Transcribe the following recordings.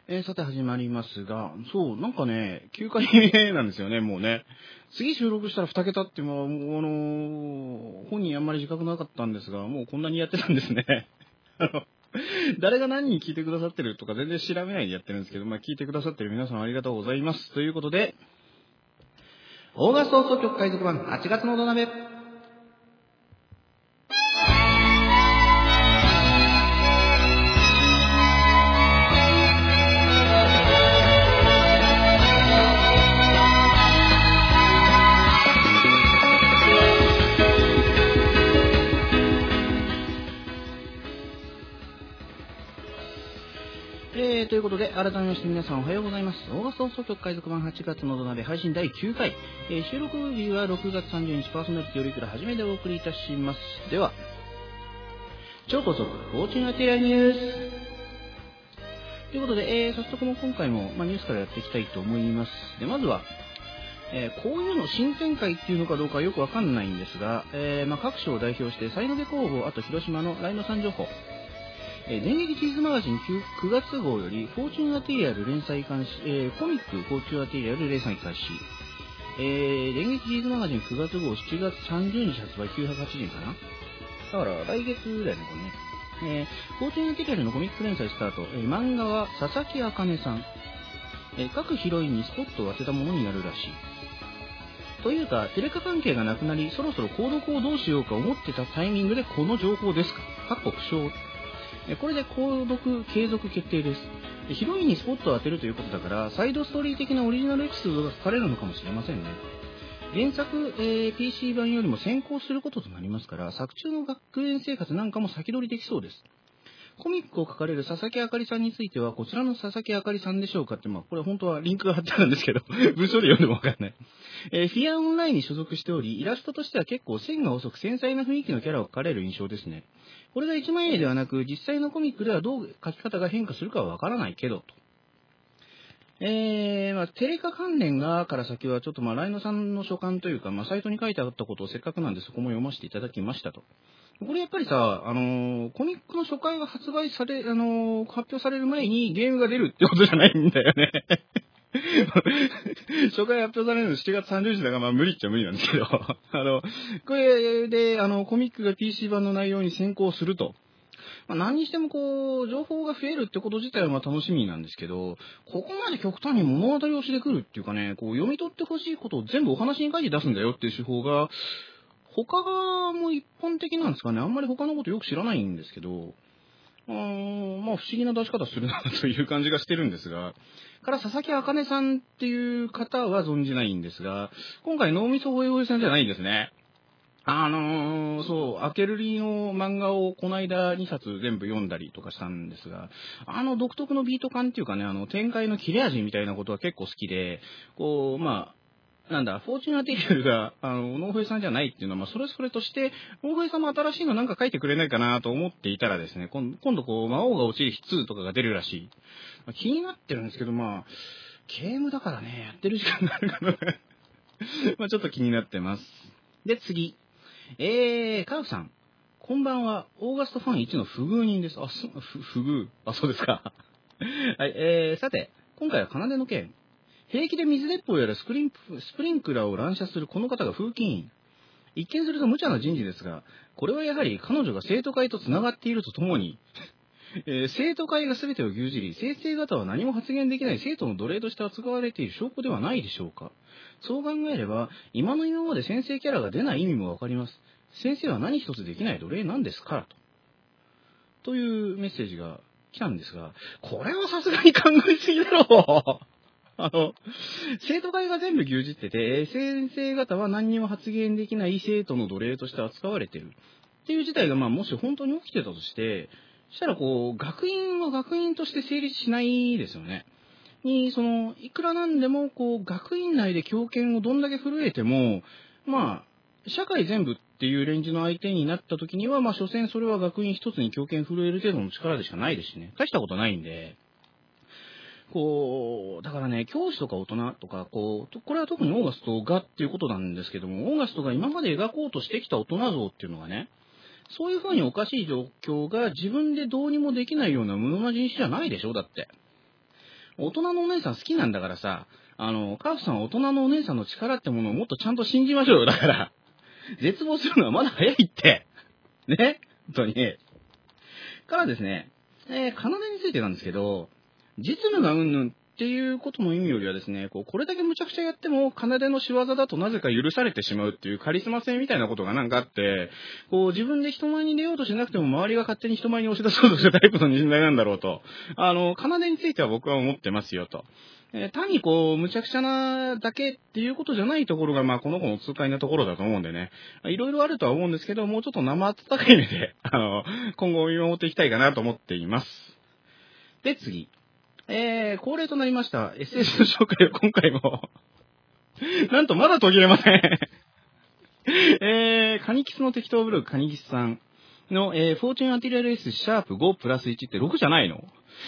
さて始まりますが、そう、なんかね、9回目なんですよね、もうね。次収録したら2桁って、本人あんまり自覚なかったんですが、もうこんなにやってたんですね。誰が何人聞いてくださってるとか全然調べないでやってるんですけど、聞いてくださってる皆さんありがとうございます。ということで、オーガスト放送局海賊版8月の土鍋。ということで、改めまして皆さんおはようございます。オーガスト放送局海賊版8月の土鍋配信第9回。収録日は6月30日パーソナリティよりくら初めてお送りいたします。では、超高速フォーチュンアテリアニュース。ということで、早速今回も、ニュースからやっていきたいと思います。で、まずは、こういうの新展開っていうのかどうかよくわかんないんですが、各所を代表して、サイノベ工房、あと広島のライノさん情報、電撃チーズマガジン 9月号より、フォーチュンアテリアル連載開始、コミックフォーチュンアテリアル連載開始、電撃チーズマガジン9月号7月30日発売980円かな。だから来月だよね、これね。フォーチュンアテリアルのコミック連載スタート、漫画は佐々木茜さん、各ヒロインにスポットを当てたものになるらしい。というか、テレカ関係がなくなり、そろそろ購読をどうしようか思ってたタイミングでこの情報ですか。不詳。これで購読継続決定です。ヒロインにスポットを当てるということだから、サイドストーリー的なオリジナルエピソードが書かれるのかもしれませんね。原作、PC 版よりも先行することとなりますから、作中の学園生活なんかも先取りできそうです。コミックを書かれる佐々木あかりさんについては、こちらの佐々木あかりさんでしょうかって、これ本当はリンクが貼ってあるんですけど、文章で読んでもわかんない。フィアオンラインに所属しており、イラストとしては結構線が細く繊細な雰囲気のキャラを描かれる印象ですね。これが一枚絵ではなく、実際のコミックではどう描き方が変化するかはわからないけど、と。テレカ関連がから先はちょっとライノさんの書簡というか、サイトに書いてあったことをせっかくなんでそこも読ませていただきましたと。これやっぱりさ、コミックの初回が発売され、発表される前にゲームが出るってことじゃないんだよね。初回発表されるの7月30日だから無理っちゃ無理なんですけど、これで、コミックが PC 版の内容に先行すると。何にしても情報が増えるってこと自体は楽しみなんですけど、ここまで極端に物語をしてくるっていうかね、読み取ってほしいことを全部お話に書いて出すんだよっていう手法が、他がもう一般的なんですかね。あんまり他のことよく知らないんですけど、不思議な出し方するなという感じがしてるんですが、から佐々木茜さんっていう方は存じないんですが、今回脳みそホイホイさんじゃないんですね。アケルリの漫画をこの間2冊全部読んだりとかしたんですが、独特のビート感っていうかね、展開の切れ味みたいなことは結構好きで、フォーチュンアテリアルが、ノーフェイさんじゃないっていうのは、それそれとして、ノーフェイさんも新しいのなんか書いてくれないかなと思っていたらですね、今度魔王が落ちる日2とかが出るらしい。気になってるんですけど、ゲームだからね、やってる時間があるかな。ちょっと気になってます。で、次。カウさん。こんばんは。オーガストファン1の不遇人です。不遇。そうですか。はい、さて、今回は奏の件。平気で水鉄砲やらスプリンクラーを乱射するこの方が風紀委員。一見すると無茶な人事ですが、これはやはり彼女が生徒会と繋がっているとともに、生徒会が全てを牛耳り、先生方は何も発言できない生徒の奴隷として扱われている証拠ではないでしょうか。そう考えれば、今まで先生キャラが出ない意味もわかります。先生は何一つできない奴隷なんですから、というメッセージが来たんですが、これはさすがに考えすぎだろう。生徒会が全部牛耳ってて、先生方は何にも発言できない生徒の奴隷として扱われてるっていう事態がもし本当に起きてたとして、そしたら学院は学院として成立しないですよね。いくらなんでも学院内で強権をどんだけ震えても、社会全部っていうレンジの相手になった時には、所詮それは学院一つに強権震える程度の力でしかないですしね。大したことないんで。だからね、教師とか大人とか、これは特にオーガストがっていうことなんですけども、オーガストが今まで描こうとしてきた大人像っていうのがね、そういう風におかしい状況が自分でどうにもできないような無能な人種じゃないでしょ、だって。 大人のお姉さん好きなんだからさ、カーフさんは大人のお姉さんの力ってものをもっとちゃんと信じましょうよ。だから、絶望するのはまだ早いって。ね。本当に。からですね、奏についてなんですけど、実務がうんぬんっていうことの意味よりはですね、これだけ無茶苦茶やっても、奏の仕業だとなぜか許されてしまうっていうカリスマ性みたいなことがなんかあって、自分で人前に出ようとしなくても周りが勝手に人前に押し出そうとしたタイプの人材なんだろうと、奏については僕は思ってますよと。単に無茶苦茶なだけっていうことじゃないところが、この子の痛快なところだと思うんでね。いろいろあるとは思うんですけど、もうちょっと生温かい目で、今後見守っていきたいかなと思っています。で、次。恒例となりました SS の紹介を今回もなんとまだ途切れませんカニキスの適当ブログカニキスさんの、フォーチュンアティリアル S シャープ5プラス1って6じゃないの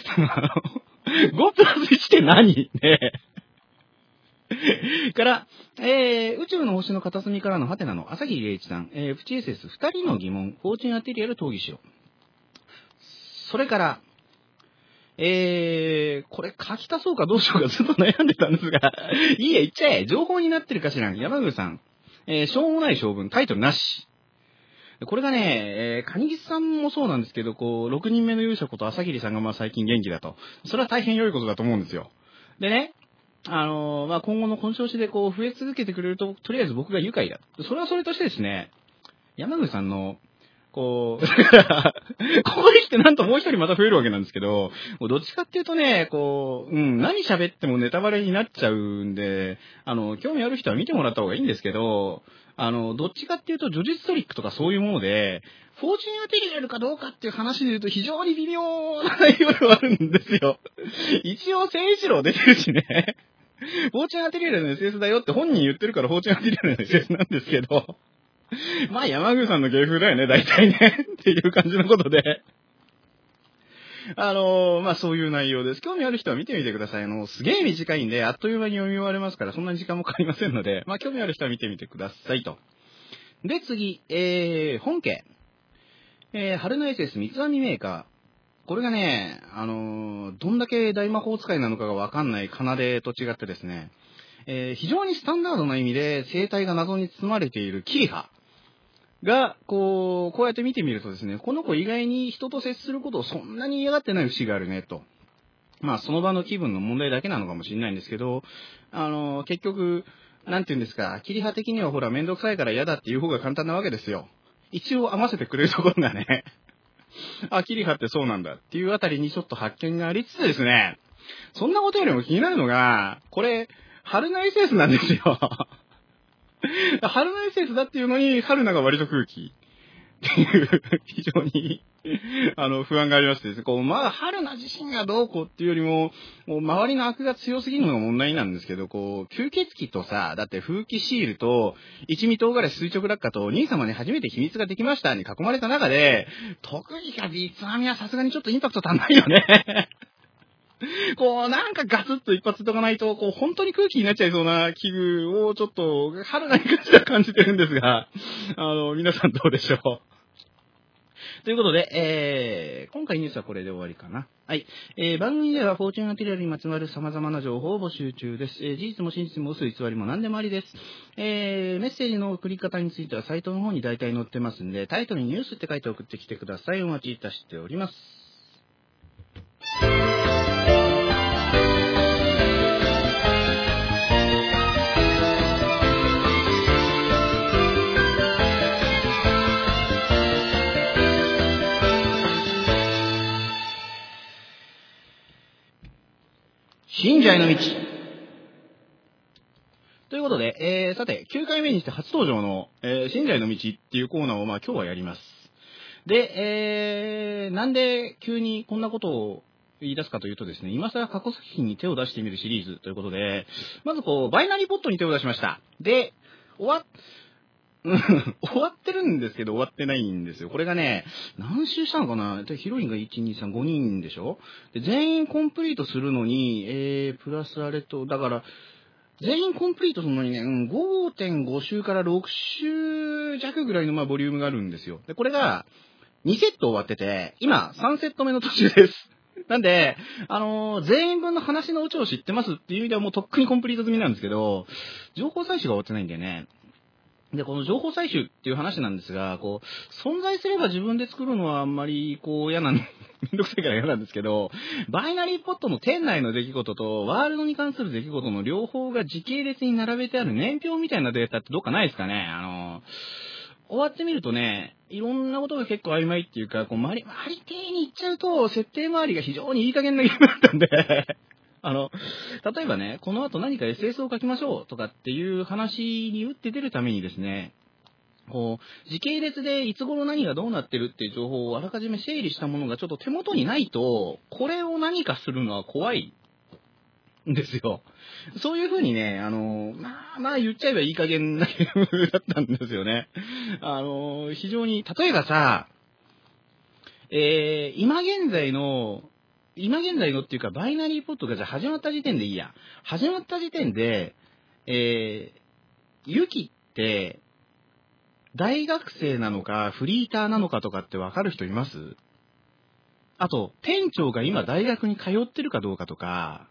5プラス1って何ねから、宇宙の星の片隅からのハテナの朝霧礼一さん、FTSS2 人の疑問、フォーチュンアティリアル討議しよう。それから、これ書き足そうかどうしようかずっと悩んでたんですが、いいや、言っちゃえ。情報になってるかしらん。山口さん。しょうもない将軍、タイトルなし。これがね、カニギスさんもそうなんですけど、6人目の勇者こと朝霧さんが最近元気だと。それは大変良いことだと思うんですよ。でね、今後のこの調子で増え続けてくれると、とりあえず僕が愉快だ。それはそれとしてですね、山口さんの、ここに来てなんともう一人また増えるわけなんですけど、どっちかっていうとね、何喋ってもネタバレになっちゃうんで、興味ある人は見てもらった方がいいんですけど、どっちかっていうと、叙述トリックとかそういうもので、フォーチュンアテリアルかどうかっていう話で言うと非常に微妙な内容ではあるんですよ。一応、千一郎出てるしね。フォーチュンアテリアルの SS だよって本人言ってるからフォーチュンアテリアルの SS なんですけど、山口さんの芸風だよね、大体ね。っていう感じのことで。そういう内容です。興味ある人は見てみてください。すげえ短いんで、あっという間に読み終われますから、そんなに時間もかかりませんので、興味ある人は見てみてくださいと。で、次、本家。春の SS 三つ編みメーカー。これがね、どんだけ大魔法使いなのかがわかんない奏と違ってですね、非常にスタンダードな意味で生態が謎に包まれているキリハ。が、こうやって見てみるとですね、この子意外に人と接することをそんなに嫌がってない節があるね、と。その場の気分の問題だけなのかもしれないんですけど、結局、なんて言うんですか、キリ派的にはほら、めんどくさいから嫌だっていう方が簡単なわけですよ。一応合わせてくれるところがね、キリ派ってそうなんだっていうあたりにちょっと発見がありつつですね、そんなことよりも気になるのが、これ、春の SS なんですよ。春の SS だっていうのに、春菜が割と空気っていう、非常に、不安がありましてですね、春菜自身がどうこうっていうよりも、周りの悪が強すぎるのが問題なんですけど、吸血鬼とさ、だって風紀シールと、一味唐辛子垂直落下と、兄様に初めて秘密ができましたに囲まれた中で、特技かビーツ編みはさすがにちょっとインパクト足んないよね。なんかガツッと一発とかないと、本当に空気になっちゃいそうな器具をちょっと、春菜に関しては感じてるんですが、皆さんどうでしょう。ということで、今回ニュースはこれで終わりかな。はい。番組ではフォーチュンアテリアルにまつわる様々な情報を募集中です。事実も真実も嘘偽りも何でもありです。メッセージの送り方についてはサイトの方に大体載ってますんで、タイトルにニュースって書いて送ってきてください。お待ちいたしております。信者への道。ということで、さて、9回目にして初登場の、信者への道っていうコーナーを今日はやります。で、なんで急にこんなことを言い出すかというとですね、今更過去作品に手を出してみるシリーズということで、まずバイナリーポットに手を出しました。で、終わってるんですけど終わってないんですよ。これがね、何周したのかな？ヒロインが1、2、3、5人でしょ？で、全員コンプリートするのに、プラスあれと、だから、全員コンプリートするのにね、5.5 周から6周弱ぐらいのボリュームがあるんですよ。で、これが2セット終わってて、今3セット目の途中です。 なんで、全員分の話のオチを知ってますっていう意味ではもうとっくにコンプリート済みなんですけど、情報採取が終わってないんだよね。で、この情報採取っていう話なんですが、存在すれば自分で作るのはあんまり、嫌めんどくさいから嫌なんですけど、バイナリーポットの店内の出来事と、ワールドに関する出来事の両方が時系列に並べてある年表みたいなデータってどっかないですかね。終わってみるとね、いろんなことが結構曖昧っていうか、マリティに行っちゃうと、設定周りが非常にいい加減なゲームだったんで、例えばね、この後何か SS を書きましょうとかっていう話に打って出るためにですね、時系列でいつ頃何がどうなってるっていう情報をあらかじめ整理したものがちょっと手元にないと、これを何かするのは怖いんですよ。そういう風にね、言っちゃえばいい加減なゲームだったんですよね。非常に、例えばさ、今現在のっていうか、バイナリーポットがじゃあ始まった時点でいいや。始まった時点で、ユキって、大学生なのか、フリーターなのかとかってわかる人います？あと、店長が今大学に通ってるかどうかとか、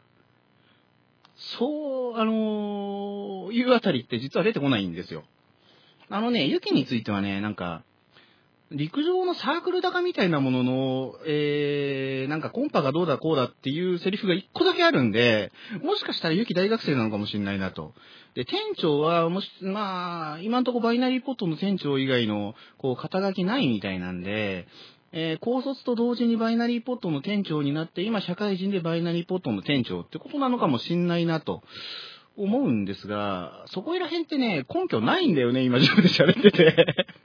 いうあたりって実は出てこないんですよ。ユキについてはね、陸上のサークル高みたいなものの、コンパがどうだこうだっていうセリフが一個だけあるんで、もしかしたらユキ大学生なのかもしれないなと。で、店長は、今んとこバイナリーポットの店長以外の、肩書きないみたいなんで、高卒と同時にバイナリーポットの店長になって、今社会人でバイナリーポットの店長ってことなのかもしんないなと思うんですが、そこら辺ってね、根拠ないんだよね、今自分で喋ってて。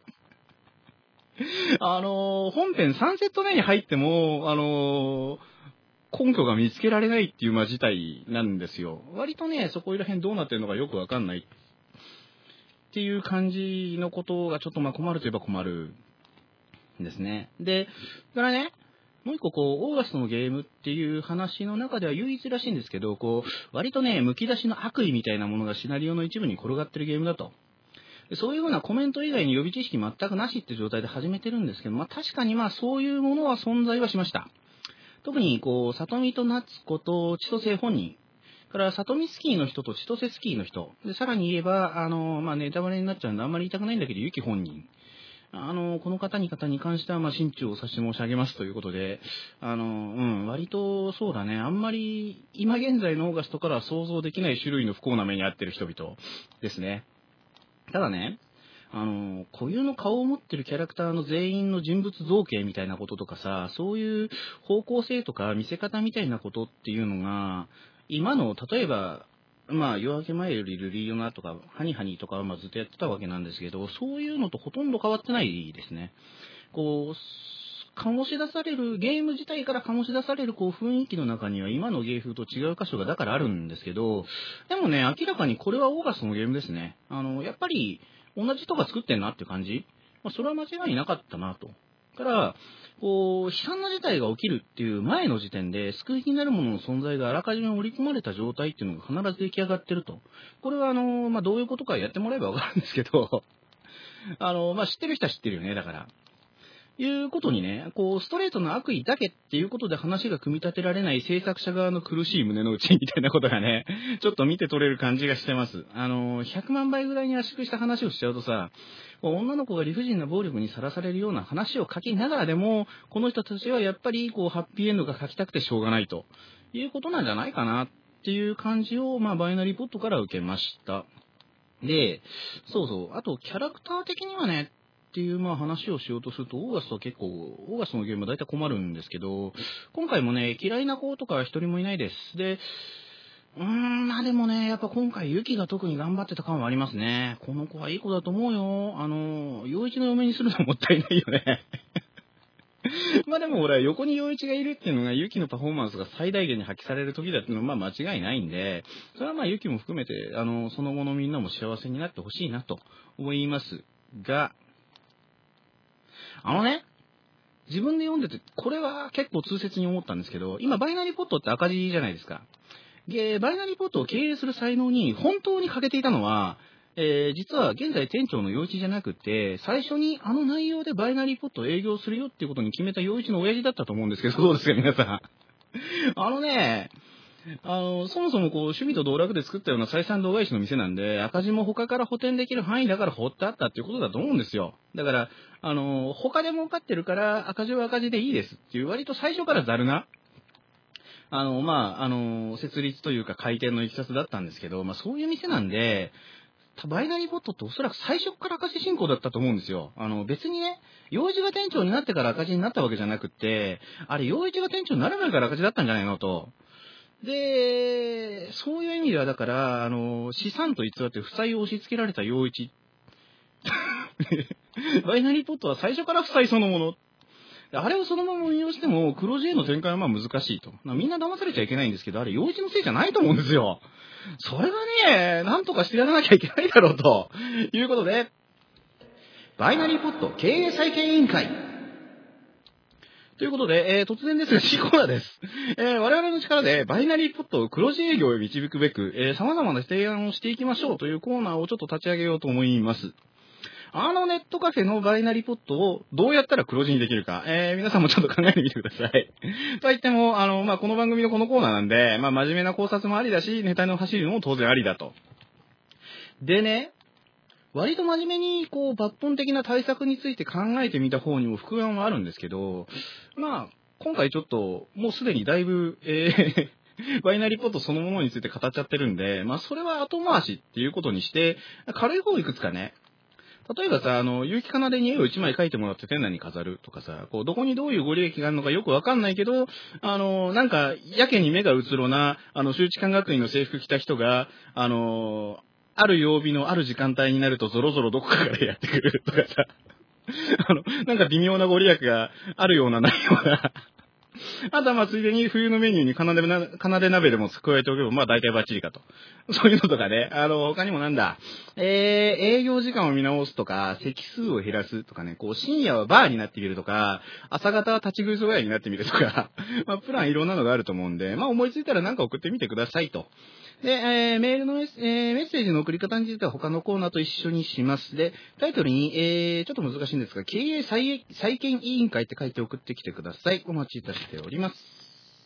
本編3セット目に入っても、根拠が見つけられないっていう事態なんですよ。割とね、そこら辺どうなってるのかよくわかんないっていう感じのことがちょっと困るといえば困るんですね。で、それからね、もう一個オーガストのゲームっていう話の中では唯一らしいんですけど、割とね、剥き出しの悪意みたいなものがシナリオの一部に転がってるゲームだと。そういうふうなコメント以外に予備知識全くなしって状態で始めてるんですけど、確かにそういうものは存在はしました。特に里見と夏子と千歳本人、から里見スキーの人と千歳スキーの人、で、さらに言えば、ネタバレになっちゃうんであんまり言いたくないんだけど、ゆき本人。この方に関しては、心中を差し申し上げますということで、割とそうだね、あんまり今現在のオーガストからは想像できない種類の不幸な目に遭ってる人々ですね。ただね、固有の顔を持ってるキャラクターの全員の人物造形みたいなこととかさ、そういう方向性とか見せ方みたいなことっていうのが、今の、例えば、夜明け前よりルリーヨナとか、ハニハニとかはずっとやってたわけなんですけど、そういうのとほとんど変わってないですね。醸し出される、ゲーム自体から醸し出される雰囲気の中には今の芸風と違う箇所がだからあるんですけど、でもね、明らかにこれはオーガストのゲームですね。やっぱり同じ人が作ってんなって感じ。それは間違いなかったなと。から、悲惨な事態が起きるっていう前の時点で救いになるものの存在があらかじめ織り込まれた状態っていうのが必ず出来上がってると。これはどういうことかやってもらえばわかるんですけど、知ってる人は知ってるよね、だから。いうことにね、ストレートの悪意だけっていうことで話が組み立てられない制作者側の苦しい胸の内みたいなことがね、ちょっと見て取れる感じがしてます。100万倍ぐらいに圧縮した話をしちゃうとさ、女の子が理不尽な暴力にさらされるような話を書きながらでも、この人たちはやっぱりハッピーエンドが書きたくてしょうがないということなんじゃないかなっていう感じを、バイナリーポットから受けました。で、あとキャラクター的にはね、っていう話をしようとすると、オーガストのゲームは大体困るんですけど、今回もね、嫌いな子とか一人もいないです。で、でもね、やっぱ今回ユキが特に頑張ってた感はありますね。この子はいい子だと思うよ。陽一の嫁にするのはもったいないよね。でも俺は横に陽一がいるっていうのがユキのパフォーマンスが最大限に発揮される時だっていうのは間違いないんで、それはユキも含めて、その後のみんなも幸せになってほしいなと思いますが、自分で読んでて、これは結構痛切に思ったんですけど、今バイナリーポットって赤字じゃないですか。で、バイナリーポットを経営する才能に本当に欠けていたのは、実は現在店長の陽一じゃなくて、最初に内容でバイナリーポットを営業するよっていうことに決めた陽一の親父だったと思うんですけど、どうですか皆さん。 そもそもこう、趣味と道楽で作ったような採算度外視の店なんで、赤字も他から補填できる範囲だから放ってあったっていうことだと思うんですよ。だから、他で儲かってるから赤字は赤字でいいですっていう割と最初からざるな、設立というか開店のいきさつだったんですけど、そういう店なんで、バイナリーボットっておそらく最初から赤字進行だったと思うんですよ。別にね、洋一が店長になってから赤字になったわけじゃなくって、あれ、洋一が店長になる前から赤字だったんじゃないのと。で、そういう意味では、だから、資産と偽って負債を押し付けられた洋一。バイナリーポットは最初から負債そのもの。あれをそのまま運用しても、黒字への展開は難しいと。みんな騙されちゃいけないんですけど、あれ、洋一のせいじゃないと思うんですよ。それがね、なんとかしてやらなきゃいけないだろうということで、バイナリーポット経営再建委員会。ということで、突然ですが、新コーナーです。我々の力でバイナリーポットを黒字営業へ導くべく、様々な提案をしていきましょうというコーナーをちょっと立ち上げようと思います。ネットカフェのバイナリーポットをどうやったら黒字にできるか、皆さんもちょっと考えてみてください。と言っても、この番組のこのコーナーなんで、真面目な考察もありだし、ネタの走るのも当然ありだと。でね、割と真面目に、抜本的な対策について考えてみた方にも副案はあるんですけど、今回ちょっと、もうすでにだいぶ、バイナリーポットそのものについて語っちゃってるんで、それは後回しっていうことにして、軽い方いくつかね、例えばさ、有機かなでに絵を1枚描いてもらって店内に飾るとかさ、どこにどういうご利益があるのかよくわかんないけど、やけに目がうつろな、周知館学院の制服着た人が、ある曜日のある時間帯になるとゾロゾロどこかからやってくるとかさ、微妙なご利益があるようなないような、あとはついでに冬のメニューにかなで鍋でも加えておけば、大体バッチリかと。そういうのとかね。他にも営業時間を見直すとか、席数を減らすとかね、深夜はバーになってみるとか、朝方は立ち食いそば屋になってみるとか、プランいろんなのがあると思うんで、思いついたら送ってみてくださいと。で、メールのメッセージの送り方については他のコーナーと一緒にします。で、タイトルに、ちょっと難しいんですが、経営再建委員会って書いて送ってきてください。お待ちいたしております。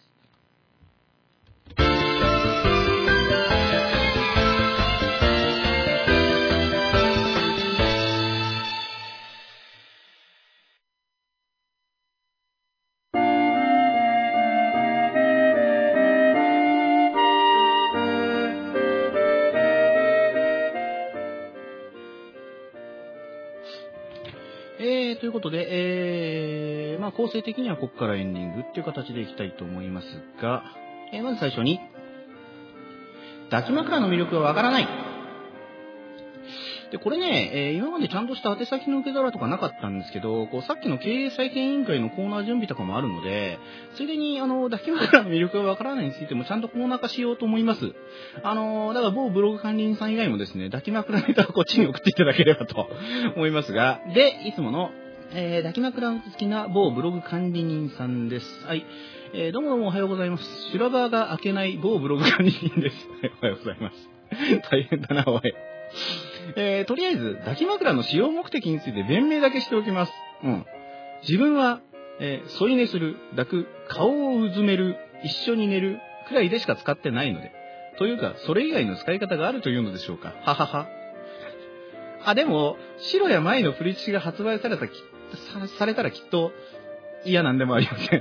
ということで、構成的にはここからエンディングっていう形でいきたいと思いますが、まず最初に、抱き枕の魅力はわからない。で、これね、今までちゃんとした宛先の受け皿とかなかったんですけど、さっきの経営再建委員会のコーナー準備とかもあるので、ついでに、抱き枕の魅力がわからないについてもちゃんとコーナー化しようと思います。だから某ブログ管理員さん以外もですね、抱き枕ネタをこっちに送っていただければと思いますが、で、いつもの、抱き枕好きな某ブログ管理人さんです。はい。どうもおはようございます。修羅場が明けない某ブログ管理人です。おはようございます。大変だな、おい。とりあえず、抱き枕の使用目的について弁明だけしておきます。自分は、添い寝する、抱く、顔をうずめる、一緒に寝る、くらいでしか使ってないので。というか、それ以外の使い方があるというのでしょうか。ははは。でも、白や前のプリチが発売されたらきっと嫌なんでもありません。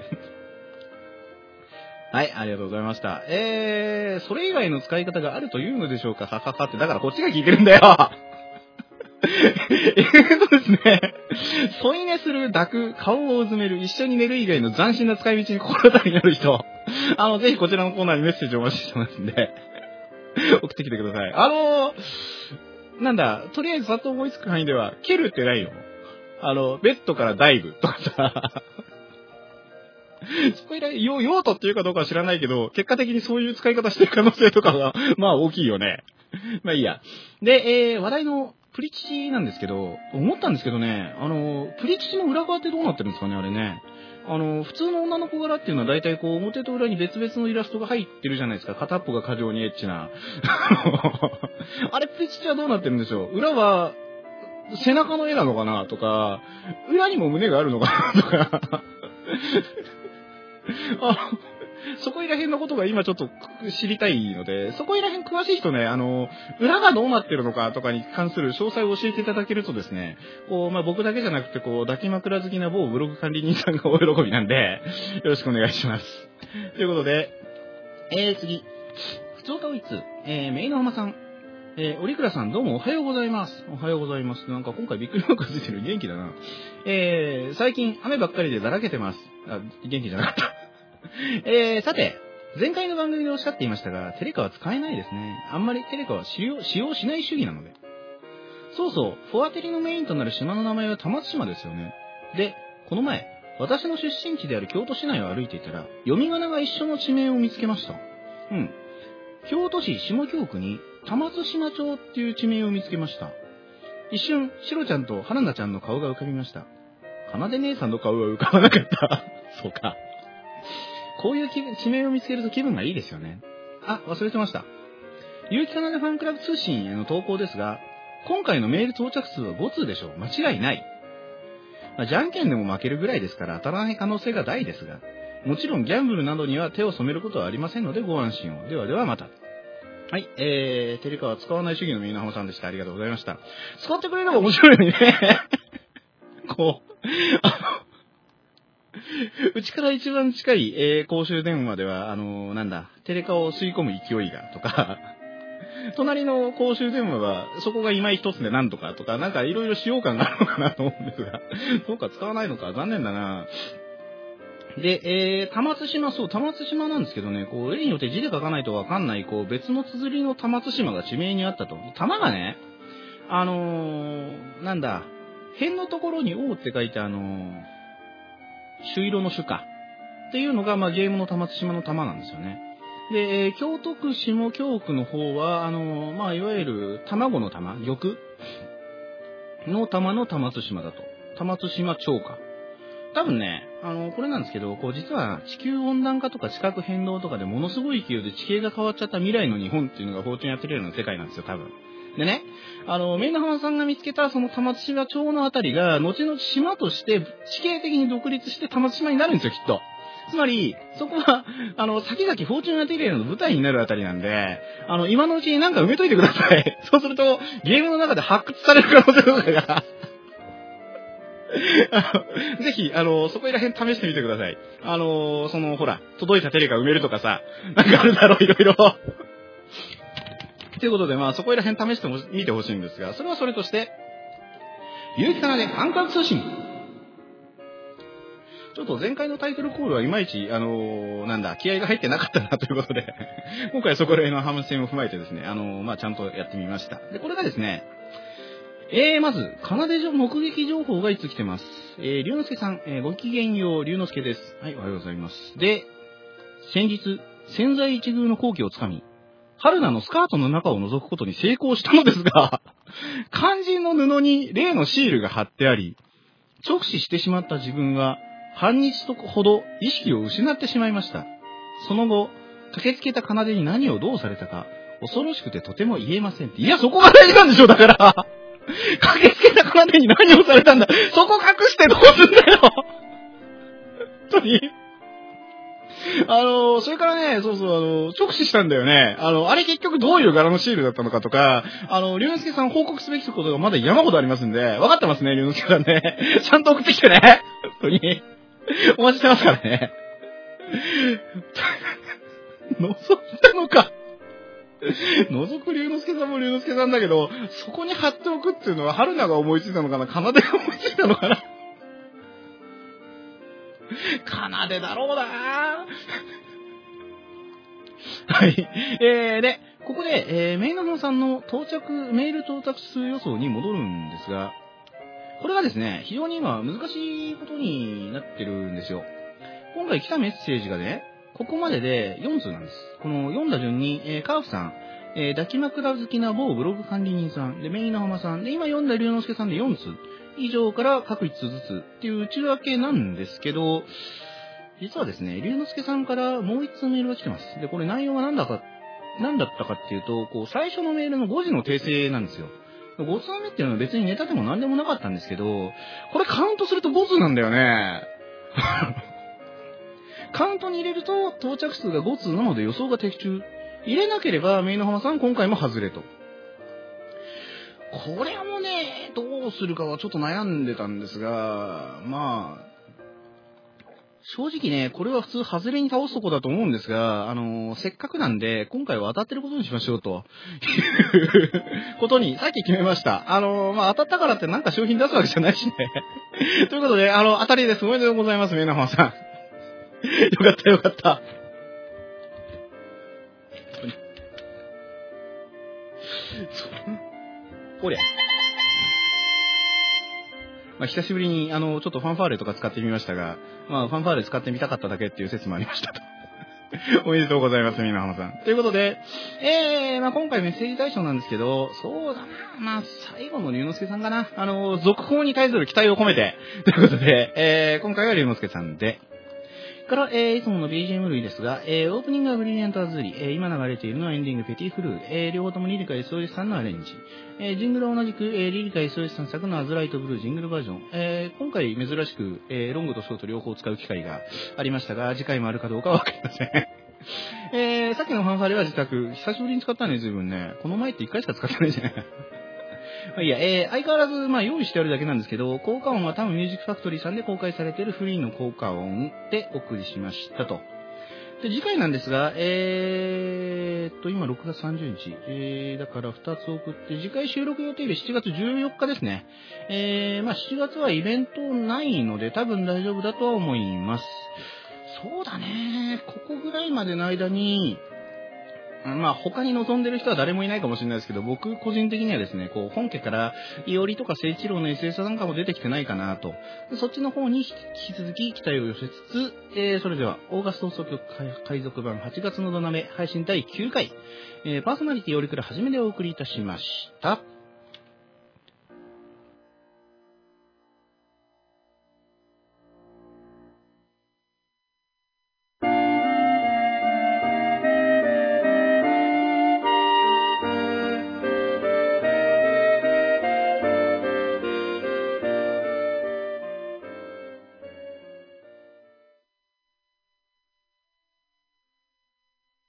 はい、ありがとうございました。それ以外の使い方があるというのでしょうか。はははって、だからこっちが聞いてるんだよ。ですね。添い寝する、抱く、顔をうずめる、一緒に寝る以外の斬新な使い道に心当たりになる人、ぜひこちらのコーナーにメッセージをお待ちしてますんで、送ってきてください。とりあえずざっと思いつく範囲では、蹴るってないよ。ベッドからダイブとかさ、そこ以来、用途っていうかどうかは知らないけど、結果的にそういう使い方してる可能性とかが、大きいよね。いいや。で、話題のプリチなんですけど、思ったんですけどね、プリチの裏側ってどうなってるんですかね、あれね。普通の女の子柄っていうのは大体表と裏に別々のイラストが入ってるじゃないですか。片っぽが過剰にエッチな。あれ、プリチはどうなってるんでしょう。裏は、背中の絵なのかなとか、裏にも胸があるのかなとか。 そこいら辺のことが今ちょっと知りたいので、そこいら辺詳しい人ね、裏がどうなってるのかとかに関する詳細を教えていただけるとですね、僕だけじゃなくて、抱き枕好きな某ブログ管理人さんがお喜びなんで、よろしくお願いします。ということで、次。ふつおたを一通。メイの浜さん。オリクラさんどうもおはようございます。おはようございます。なんか今回びっくりマークついてる。元気だな。最近雨ばっかりでだらけてます。元気じゃなかった。さて、前回の番組でおっしゃっていましたが、テレカは使えないですね。あんまりテレカは使用しない主義なので。そうそう、フォアテリのメインとなる島の名前は玉津島ですよね。で、この前、私の出身地である京都市内を歩いていたら、読み仮名が一緒の地名を見つけました。京都市下京区に、玉津島町っていう地名を見つけました。一瞬、シロちゃんと花菜ちゃんの顔が浮かびました。かなで姉さんの顔は浮かばなかった。そうか。こういう地名を見つけると気分がいいですよね。忘れてました。有機かなでファンクラブ通信への投稿ですが、今回のメール到着数は5通でしょう。間違いない。じゃんけんでも負けるぐらいですから当たらない可能性が大ですが、もちろんギャンブルなどには手を染めることはありませんのでご安心を。ではまた。はい、テレカは使わない主義のみなほさんでした。ありがとうございました。使ってくれれば面白いのにね。うちから一番近い、公衆電話では、テレカを吸い込む勢いが、とか、隣の公衆電話は、そこが今一つでなんとかとか、なんかいろいろ使用感があるのかなと思うんですが、そうか、使わないのか、残念だな。で、玉津島なんですけどね、例によって字で書かないとわかんない、別の綴りの玉津島が地名にあったと。玉がね、辺のところに王って書いて朱色の朱か。っていうのが、ゲームの玉津島の玉なんですよね。で、京都区下京区の方は、いわゆる卵の玉、玉の玉の玉津島だと。玉津島町か。多分ね、これなんですけど、実は地球温暖化とか地殻変動とかでものすごい勢いで地形が変わっちゃった未来の日本っていうのがフォーチュンやってるような世界なんですよ、多分。でね、メイナハマさんが見つけたその玉津島町のあたりが、後々島として地形的に独立して玉津島になるんですよ、きっと。つまり、そこは、先々フォーチュンアテリエの舞台になるあたりなんで、今のうちになんか埋めといてください。そうすると、ゲームの中で発掘される可能性とかが、ぜひ、そこら辺試してみてください。届いたテレカ埋めるとかさ、なんかあるだろう、いろいろ。ということで、そこら辺試してみてほしいんですが、それはそれとして、有機かなでファンクラブ通信。ちょっと前回のタイトルコールはいまいち、気合が入ってなかったなということで、今回そこら辺の反省を踏まえてですね、ちゃんとやってみました。で、これがですね、まず、かなで目撃情報がいつ来てます。龍之介さん、ごきげんよう、龍之介です。はい、おはようございます。で、先日、千載一遇の好機をつかみ、春菜のスカートの中を覗くことに成功したのですが、肝心の布に例のシールが貼ってあり、直視してしまった自分は、半日ほど意識を失ってしまいました。その後、駆けつけたかなでに何をどうされたか、恐ろしくてとても言えませんって。いや、そこが大事なんでしょ、だから。駆けつけたかなでに何をされたんだ。そこ隠してどうすんだよ。本当に。それからね、直視したんだよね。あれ結局どういう柄のシールだったのかとか、龍之介さん報告すべきことがまだ山ほどありますんで、分かってますね、龍之介さんね。ちゃんと送ってきてね。本当に。お待ちしてますからね。覗いたのか。覗く龍之介さんも龍之介さんだけど、そこに貼っておくっていうのは、春菜が思いついたのかな、かなでが思いついたのかな。かなでだろうな。はい。で、ここで、メイナフさんのメール到着数予想に戻るんですが、これがですね、非常に今難しいことになってるんですよ。今回来たメッセージがね、ここまでで4通なんです。この読んだ順に、カーフさん、抱き枕好きな某ブログ管理人さん、で、メイナハマさん、で、今読んだ龍之介さんで4通以上から各1通ずつっていう内訳なんですけど、実はですね、龍之介さんからもう1通メールが来てます。で、これ内容は何だったかっていうと、最初のメールの5時の訂正なんですよ。5通目っていうのは別にネタでも何でもなかったんですけど、これカウントすると5通なんだよね。 カウントに入れると到着数が5通なので予想が的中。入れなければメイの浜さん今回も外れと。これもね、どうするかはちょっと悩んでたんですが、まあ、正直ね、これは普通外れに倒すとこだと思うんですが、せっかくなんで、今回は当たってることにしましょうと。いうことに、さっき決めました。まあ、当たったからってなんか商品出すわけじゃないしね。ということで、当たりです。おめでとうございます、メイナハマさん。よかったよかった。おりゃ。まあ、久しぶりに、ちょっとファンファーレとか使ってみましたが、まあ、ファンファーレ使ってみたかっただけっていう説もありましたと。おめでとうございます、みなはまさん。ということで、まあ、今回メッセージ対象なんですけど、そうだな、まあ、最後の龍之介さんかな。続報に対する期待を込めて、ということで、今回は龍之介さんで、から、いつもの BGM 類ですが、オープニングはブリリアントアズーリ、今流れているのはエンディングペティフルー、両方ともリリカ SOS さんのアレンジ、ジングルは同じく、リリカ SOS さん作のアズライトブルージングルバージョン、今回珍しく、ロングとショート両方使う機会がありましたが、次回もあるかどうかはわかりません。さっきのファンファレは自宅、久しぶりに使ったね、随分ね。この前って1回しか使ってないじゃない。まあいいや、相変わらず、まあ、用意してあるだけなんですけど、効果音は多分ミュージックファクトリーさんで公開されているフリーの効果音でお送りしましたと。で、次回なんですが、今6月30日、だから2つ送って、次回収録予定で7月14日ですね。まあ、7月はイベントないので、多分大丈夫だとは思います。そうだね、ここぐらいまでの間に、まあ他に望んでる人は誰もいないかもしれないですけど、僕個人的にはですね、こう本家からいおりとか聖一郎の SS なんかも出てきてないかなと。そっちの方に引き続き期待を寄せつつ、それではオーガスト放送局海賊版8月のどなめ配信第9回、パーソナリティいおりから初めてお送りいたしました。